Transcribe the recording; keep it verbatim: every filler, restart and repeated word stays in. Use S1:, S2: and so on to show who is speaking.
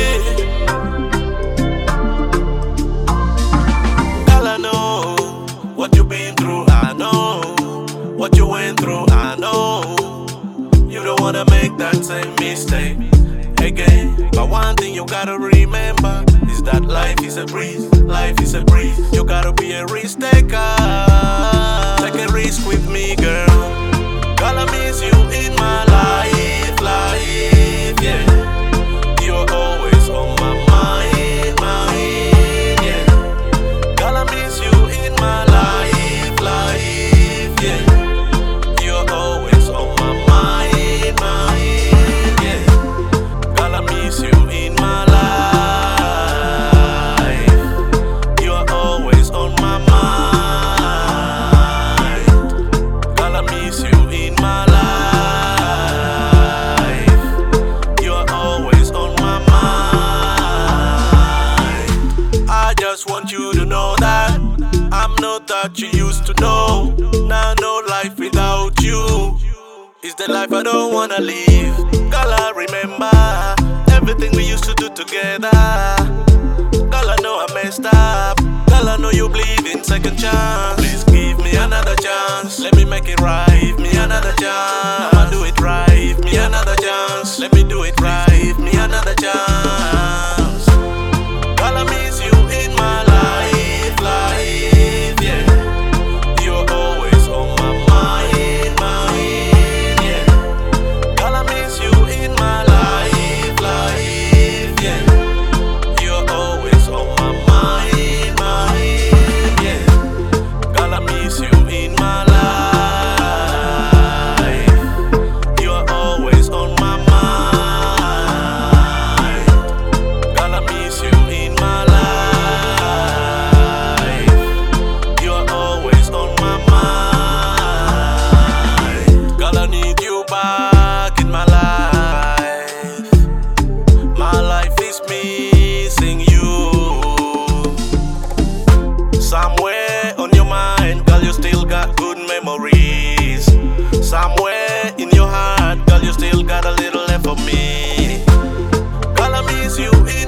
S1: Girl, I know what you've been through. I know what you went through. I know you don't wanna make that same mistake again. But one thing you gotta remember is that life is a breeze. Life is a breeze. You gotta be a risk taker. Take a risk with me, girl. Girl, I miss you in my life, life, yeah. You're always on my mind, mind, yeah. Girl, I miss you in my life, life, yeah. You're always on my mind, mind, yeah. Girl, I miss you in my life. You're always on my mind. Girl, I miss you in my life. You're always on my mind. I just want you to know that I'm not that you used to know. Now no life without you is the life I don't wanna live. Girl, I remember everything we used to do together. Girl, I know I messed up. Girl, I know you believe in second chance. Please give me another chance. Let me make it right. Give me another chance. I'ma do it right. Give me another chance. Let me do it right. Give me another chance. Girl, I miss you in my life, life, yeah. You're always on my mind, mind, yeah. Girl, I miss you in my life, life, yeah. You're always on my mind, mind, yeah. Girl, I miss you in my life. You're always on my mind. Girl, I miss you in my life. You're always on my mind. Girl, I need you back in my life. My life is missing you. Somewhere on your mind, girl, you still got good memories. Somewhere in your heart, girl, you still got a little left for me. Girl, I miss you in